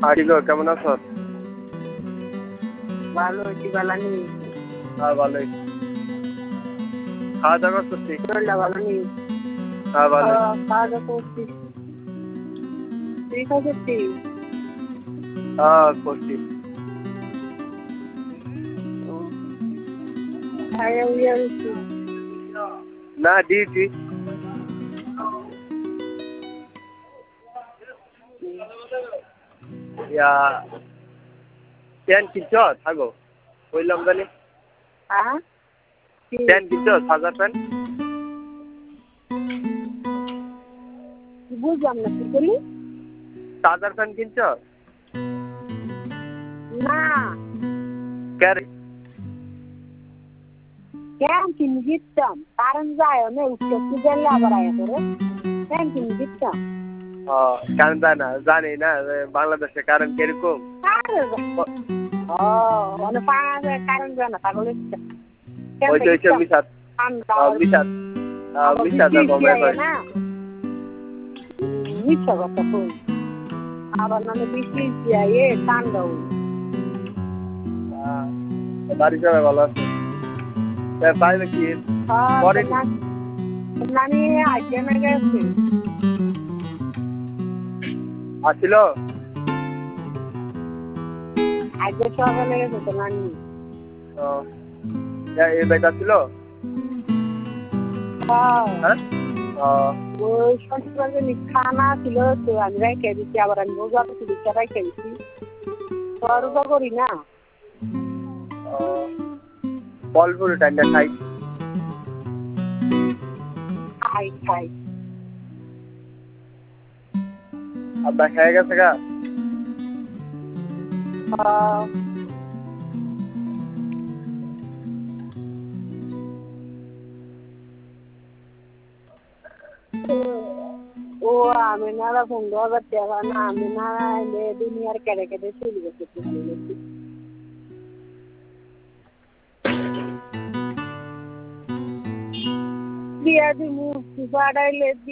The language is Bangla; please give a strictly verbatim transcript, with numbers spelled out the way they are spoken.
আরে গো কেমন আছো? ভালো আছি, ভালো নেই। হ্যাঁ ভালোই। খাওয়া দাওয়া করছি। শরীরটা ভালো নেই। হ্যাঁ ভালো। খাওয়া দাওয়া করছি। তুই খাচ্ছিস? হ্যাঁ করছি। খাইয়া উইয়া রয়েছি। না ডিউটি। ইয়া প্যান্ট কিনছ থাকো বললাম জানি। হ্যাঁ প্যান্ট কিনছ সাজার প্যান্ট? বুঝলাম না কি বলি। সাজার প্যান্ট কিনছ? না ক্যারে কেন কিনে দিতাম, কারণ যায় না উঠতে গেলে আবার আয়া করে কেন কিনে দিতাম। ও কারণ জানা না জানি না বাংলাদেশে কারণ কিরকম। ও মানে পাঁচ কারণ যায় না পাগল ওই তো হচ্ছে মিশাত মিশাত মিশাত কমে কয় না মিথ্যা কথা কই আবার মানে বৃষ্টি দিয়ে এ ঠান্ডা বাড়ি সবাই ভালো আছে? পাইবে কি পরে নানি আজকে না গেছে আসছিল আজকে সকালে গেছে তো নানি। ও এই বেটা ছিল? হ্যাঁ ওই শনিবার খানা ছিল তো আমি রেখে দিচ্ছি, আবার আমি রোজা করছি রেখে দিচ্ছি তো রোজা করি না। ফল ফুল টাইমটা খাই খাই খাই আপনার খেয়ে গেছে গা? ও আমি না পনেরো হাজার টাকা না আমি না দুনিয়ার কেড়ে কেটে চলে গেছে দিয়া দি মুখ বাড়াইলে